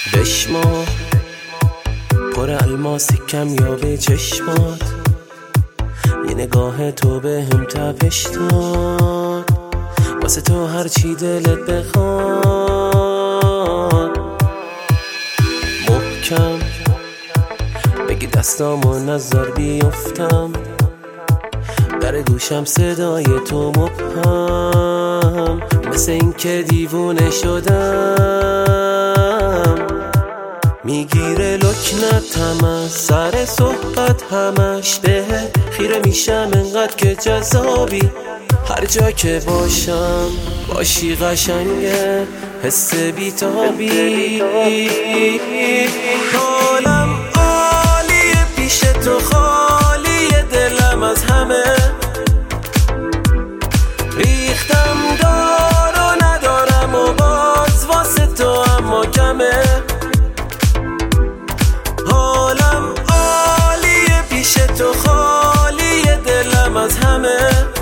بشما پر الماسی کمیاب چشمات، یه نگاه تو به هم تپش داد، واسه تو هر چی دلت بخواد. محکم بگی دستامو نذار بیفتم، در گوشم صدای تو مبهم، مثل این که دیوونه شدم. میگیره لکنتم از سر صحبت همش، به خیره میشم انقدر که جذابی. هر جا که باشم باشی قشنگه، حس بیتابی. حالم عالیه پیش تو، خالیه دلم از همه. ریختم دار و ندارم و باز واسه تو اما کمه. حالم عالیه پیش تو، خالیه دلم از همه.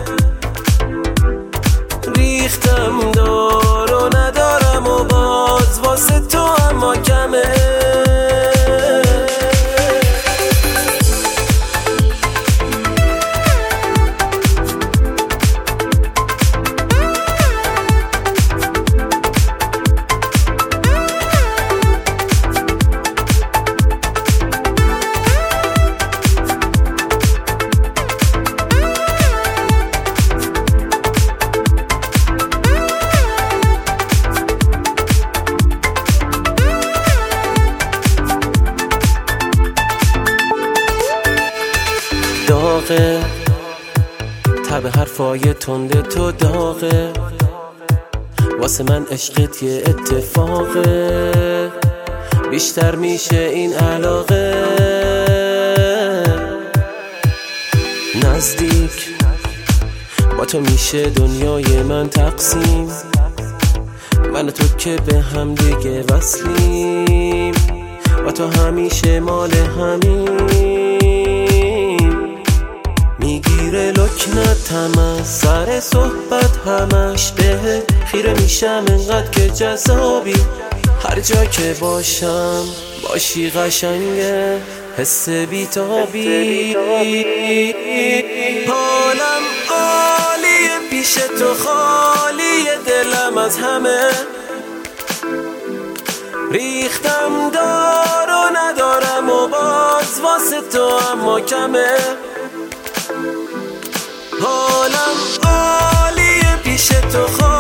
ریختم دار و ندارم و باز واسه تو اما کمه. داغه تب حرفای تنده تو، داغه واسه من عشقت یه اتفاقه. بیشتر میشه این علاقه. نزدیک با تو میشه دنیای من تقسیم، من و تو که به هم دیگه وصلیم، با تو همیشه مال همین. میگیره لکنتم از سر صحبت همش، به خیره میشم انقدر که جذابی. هر جا که باشم باشی قشنگه، حس بیتابی. حالم عالیه پیش تو، خالیه دلم از همه. ریختم دار و ندارم و باز واسه تو اما کمه. حالم عالیه پیش تو،